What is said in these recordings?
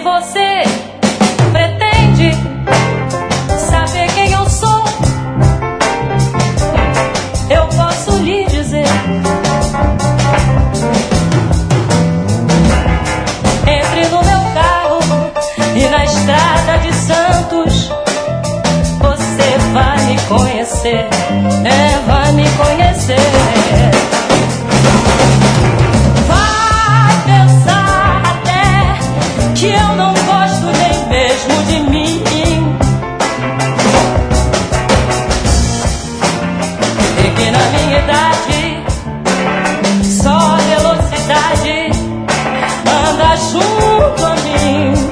você pretende saber quem eu sou, eu posso lhe dizer. Entre no meu carro e na estrada de Santos, você vai me conhecer, vai me conhecer. Vai pensar até que eu não gosto nem mesmo de mim, e que na minha idade só velocidade anda junto a mim.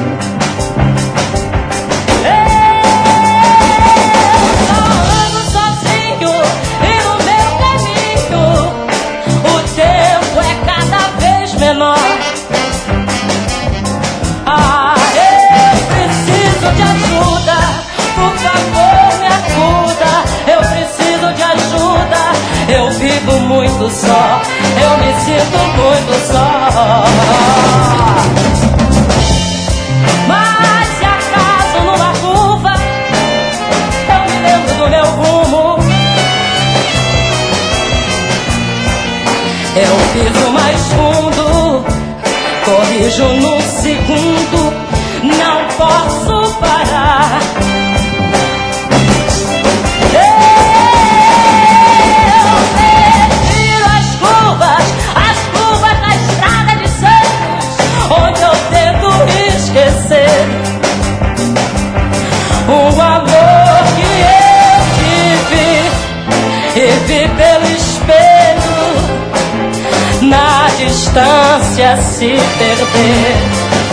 Ah, eu preciso de ajuda, por favor me acuda. Eu preciso de ajuda, eu vivo muito só, eu me sinto muito só. Mas se acaso numa curva eu me lembro do meu rumo, eu piso mais fundo, corrijo num segundo, não posso parar. Eu prefiro as curvas da estrada de Santos, onde eu tento esquecer o amor que eu tive e vi pelo espelho, na distância se perder.